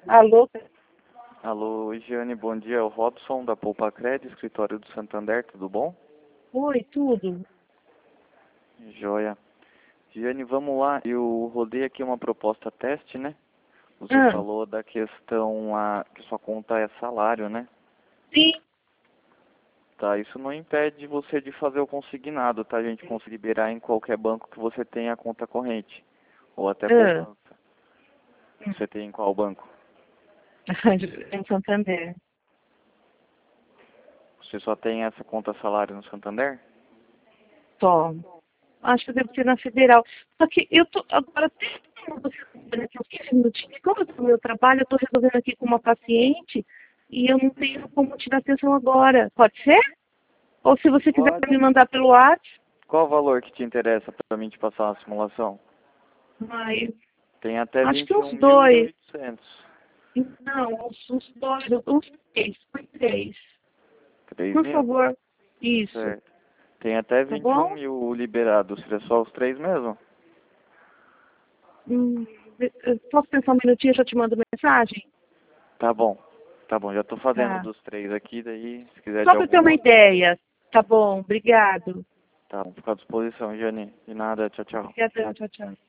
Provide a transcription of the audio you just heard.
Alô? Alô, Giane, bom dia. É o Robson da Poupa Cred, escritório do Santander, tudo bom? Oi, tudo? Joia. Giane, vamos lá. Eu rodei aqui uma proposta teste, né? Você Ah, falou da questão que sua conta é salário, né? sim. Tá, isso não impede você de fazer o consignado, tá? A gente consegue liberar em qualquer banco que você tenha conta corrente. Ou até Ah, poupança. Você tem em qual banco? em Santander. Você só tem essa conta salário no Santander? Só. Acho que deve ser na Federal. Só que eu tô agora aqui uns 15 minutinhos. Como eu tô no meu trabalho, eu tô resolvendo aqui com uma paciente e eu não tenho como te dar atenção agora. Pode ser? Ou se você quiser Pode. me mandar pelo WhatsApp. Qual o valor que te interessa para mim te passar uma simulação? Ai, Tem até acho vinte que e uns um mil e dois. oitocentos. Não, uns dois, uns três. Uns três. 3 Por mil? favor. Isso. Certo. Tem até Tá 21 bom? mil liberado. Seria só os três mesmo? Eu posso pensar um minutinho e já te mando mensagem? Tá bom. Tá bom, já tô fazendo Tá. dos três aqui, daí se quiser de Só para ter algum uma outro. ideia. Tá bom, obrigado. Tá, fica à disposição, Jane. De nada, tchau, tchau. Obrigadão, tchau, tchau.